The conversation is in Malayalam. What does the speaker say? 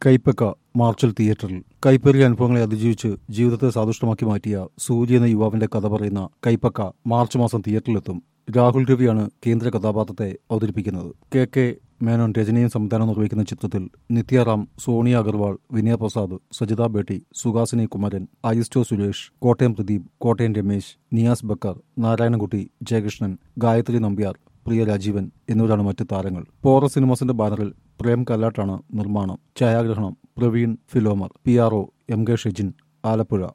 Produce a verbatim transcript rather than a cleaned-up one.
കൈപ്പക്ക മാർച്ചിൽ തിയേറ്ററിൽ കൈപ്പേറിയ അനുഭവങ്ങളെ അതിജീവിച്ച് ജീവിതത്തെ സന്തുഷ്ടമാക്കി മാറ്റിയ സൂര്യ എന്ന യുവാവിന്റെ കഥ പറയുന്ന കൈപ്പക്ക മാർച്ച് മാസം തിയേറ്ററിലെത്തും. രാഹുൽ രവിയാണ് കേന്ദ്ര കഥാപാത്രത്തെ അവതരിപ്പിക്കുന്നത്. കെ കെ മേനോൻ രചനയും സംവിധാനം നിർവഹിക്കുന്ന ചിത്രത്തിൽ നിത്യാറാം, സോണിയ അഗർവാൾ, വിനയ പ്രസാദ്, സജിത ബേട്ടി, സുഹാസിനി കുമരൻ, അരിസ്റ്റോ സുരേഷ്, കോട്ടയം പ്രദീപ്, കോട്ടയം രമേശ്, നിയാസ് ബക്കർ, നാരായണൻകുട്ടി, ജയകൃഷ്ണൻ, ഗായത്രി നമ്പ്യാർ, പ്രിയ രാജീവൻ എന്നിവരാണ് മറ്റ് താരങ്ങൾ. പോറ സിനിമാസിന്റെ ബാനറിൽ പ്രേം കല്ലാട്ടാണ് നിർമ്മാണം. ഛായാഗ്രഹണം പ്രവീൺ ഫിലോമർ. P R O M K Shejin, Alappuzha.